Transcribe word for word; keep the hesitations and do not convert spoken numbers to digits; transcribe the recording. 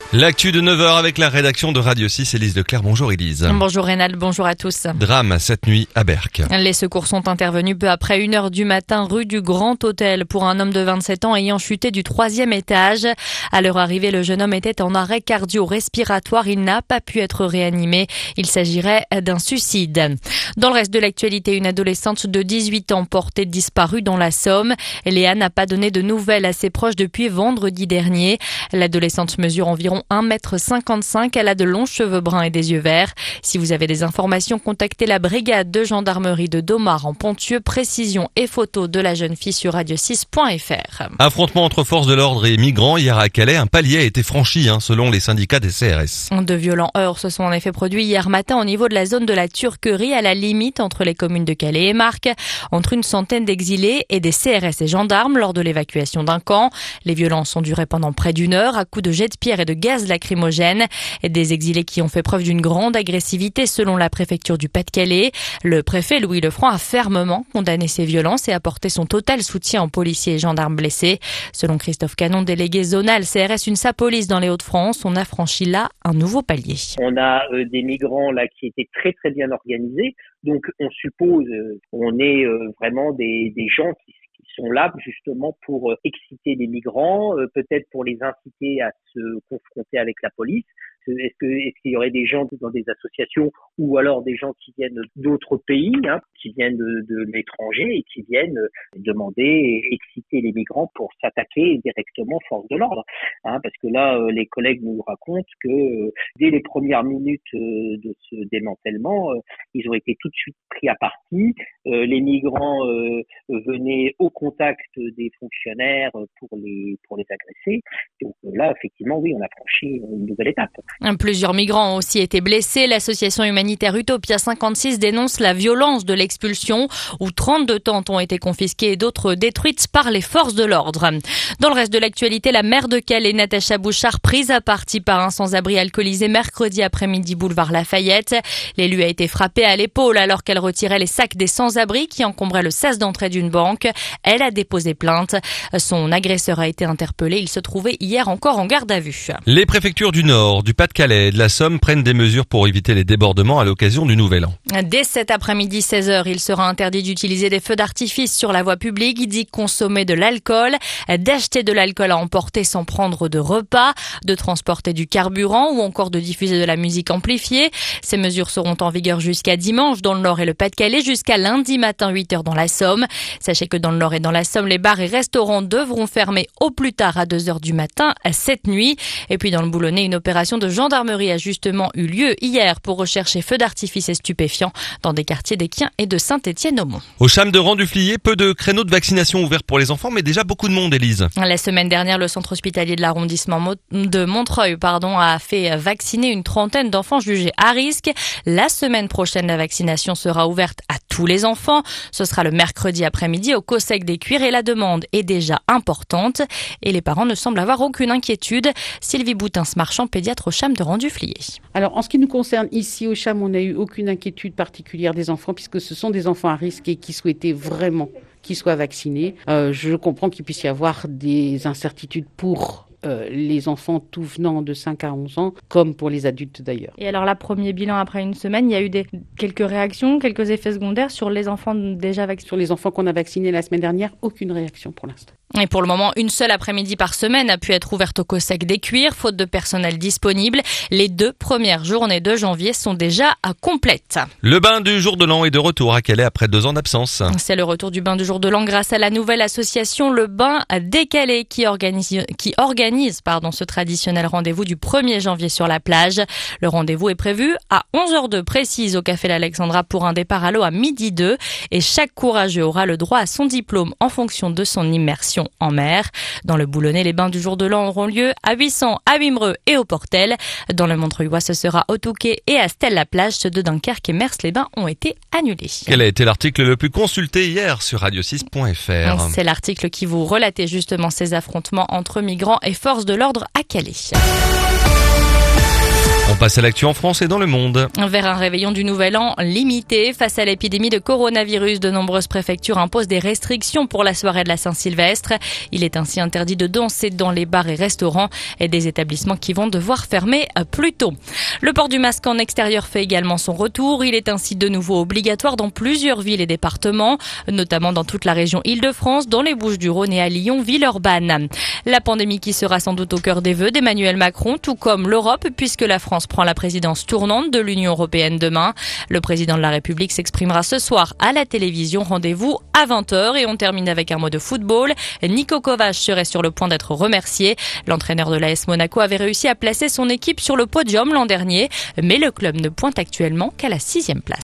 L'actu de neuf heures avec la rédaction de Radio six, Élise Leclerc. Bonjour Élise. Bonjour Rénal, bonjour à tous. Drame cette nuit à Berck. Les secours sont intervenus peu après une heure du matin rue du Grand Hôtel pour un homme de vingt-sept ans ayant chuté du troisième étage. À leur arrivée, le jeune homme était en arrêt cardio-respiratoire. Il n'a pas pu être réanimé. Il s'agirait d'un suicide. Dans le reste de l'actualité, une adolescente de dix-huit ans portée disparue dans la Somme. Léa n'a pas donné de nouvelles à ses proches depuis vendredi dernier. L'adolescente mesure environ un mètre cinquante-cinq. Elle a de longs cheveux bruns et des yeux verts. Si vous avez des informations, contactez la brigade de gendarmerie de Domar en Ponthieu. Précision et photos de la jeune fille sur radio six point f r. Affrontement entre forces de l'ordre et migrants hier à Calais. Un palier a été franchi hein, selon les syndicats des C R S. De violents heurts se sont en effet produits hier matin au niveau de la zone de la Turquerie, à la limite entre les communes de Calais et Marques, entre une centaine d'exilés et des C R S et gendarmes lors de l'évacuation d'un camp. Les violences ont duré pendant près d'une heure à coups de jets de pierre et de gaz lacrymogène. Des exilés qui ont fait preuve d'une grande agressivité selon la préfecture du Pas-de-Calais. Le préfet Louis Lefranc a fermement condamné ces violences et apporté son total soutien aux policiers et gendarmes blessés. Selon Christophe Canon, délégué zonal C R S UNSA Police dans les Hauts-de-France, on a franchi là un nouveau palier. On a euh, des migrants là qui étaient très très bien organisés, donc on suppose euh, on est euh, vraiment des, des gens qui sont là justement pour exciter les migrants, euh, peut-être pour les inciter à se confronter avec la police. Est-ce que est-ce qu'il y aurait des gens dans des associations ou alors des gens qui viennent d'autres pays, hein, qui viennent de, de l'étranger et qui viennent demander et exciter les migrants pour s'attaquer directement aux forces de l'ordre, hein, parce que là les collègues nous racontent que euh, dès les premières minutes euh, de ce démantèlement, euh, ils ont été tout de suite pris à partie. Euh, les migrants euh, venaient au contact des fonctionnaires pour les pour les agresser. Donc là effectivement oui, on a franchi une nouvelle étape. Plusieurs migrants ont aussi été blessés. L'association humanitaire Utopia cinquante-six dénonce la violence de l'expulsion où trente-deux tentes ont été confisquées et d'autres détruites par les forces de l'ordre. Dans le reste de l'actualité, la maire de Calais, Natacha Bouchard, prise à partie par un sans-abri alcoolisé mercredi après-midi boulevard Lafayette. L'élu a été frappée à l'épaule alors qu'elle retirait les sacs des sans-abri qui encombraient le sas d'entrée d'une banque. Elle a déposé plainte. Son agresseur a été interpellé. Il se trouvait hier encore en garde à vue. Les préfectures du Nord, du Pas-de-Calais et de la Somme prennent des mesures pour éviter les débordements à l'occasion du Nouvel An. Dès cet après-midi seize heures, il sera interdit d'utiliser des feux d'artifice sur la voie publique, d'y consommer de l'alcool, d'acheter de l'alcool à emporter sans prendre de repas, de transporter du carburant ou encore de diffuser de la musique amplifiée. Ces mesures seront en vigueur jusqu'à dimanche dans le Nord et le Pas-de-Calais, jusqu'à lundi matin huit heures dans la Somme. Sachez que dans le Nord et dans la Somme, les bars et restaurants devront fermer au plus tard à deux heures du matin cette nuit. Et puis dans le Boulonnais, une opération de gendarmerie a justement eu lieu hier pour rechercher feux d'artifice et stupéfiants dans des quartiers d'Équien et de Saint-Étienne-au-Mont. Au CHAM de Rang-du-Flier, peu de créneaux de vaccination ouverts pour les enfants, mais déjà beaucoup de monde, Élise. La semaine dernière, le centre hospitalier de l'arrondissement de Montreuil pardon, a fait vacciner une trentaine d'enfants jugés à risque. La semaine prochaine, la vaccination sera ouverte à tous les enfants. Ce sera le mercredi après-midi au Cossec des Cuirs et la demande est déjà importante. Et les parents ne semblent avoir aucune inquiétude. Sylvie Boutins-Marchand, pédiatre au CHAM de Rang-du-Flier. Alors, en ce qui nous concerne ici au CHAM, on n'a eu aucune inquiétude particulière des enfants puisque ce sont des enfants à risque et qui souhaitaient vraiment qu'ils soient vaccinés. Euh, je comprends qu'il puisse y avoir des incertitudes pour Euh, les enfants tout venant de cinq à onze ans, comme pour les adultes d'ailleurs. Et alors là, premier bilan après une semaine, il y a eu des, quelques réactions, quelques effets secondaires sur les enfants déjà vaccinés. Sur les enfants qu'on a vaccinés la semaine dernière, aucune réaction pour l'instant. Et pour le moment, une seule après-midi par semaine a pu être ouverte au Cossec des Cuirs, faute de personnel disponible. Les deux premières journées de janvier sont déjà complètes. Le bain du jour de l'an est de retour à Calais après deux ans d'absence. C'est le retour du bain du jour de l'an grâce à la nouvelle association Le Bain des Calais qui organise, qui organise pardon, ce traditionnel rendez-vous du premier janvier sur la plage. Le rendez-vous est prévu à onze heures deux précise au Café l'Alexandra pour un départ à l'eau à midi deux et chaque courageux aura le droit à son diplôme en fonction de son immersion en mer. Dans le Boulonnais, les bains du jour de l'an auront lieu à Huissan, à Wimereux et au Portel. Dans le Montreuillois, ce sera au Touquet et à Stèle-la-Plage. Ceux de Dunkerque et Mers, les bains ont été annulés. Quel a été l'article le plus consulté hier sur radio six point f r? C'est l'article qui vous relatait justement ces affrontements entre migrants et forces de l'ordre à Calais. passe à l'actu en France et dans le monde. Vers un réveillon du Nouvel An limité face à l'épidémie de coronavirus, de nombreuses préfectures imposent des restrictions pour la soirée de la Saint-Sylvestre. Il est ainsi interdit de danser dans les bars et restaurants et des établissements qui vont devoir fermer plus tôt. Le port du masque en extérieur fait également son retour. Il est ainsi de nouveau obligatoire dans plusieurs villes et départements, notamment dans toute la région Île-de-France, dans les Bouches-du-Rhône et à Lyon, Villeurbanne. La pandémie qui sera sans doute au cœur des vœux d'Emmanuel Macron, tout comme l'Europe, puisque la France prend la présidence tournante de l'Union européenne demain. Le président de la République s'exprimera ce soir à la télévision. Rendez-vous à vingt heures et on termine avec un mot de football. Niko Kovac serait sur le point d'être remercié. L'entraîneur de l'A S Monaco avait réussi à placer son équipe sur le podium l'an dernier, mais le club ne pointe actuellement qu'à la sixième place.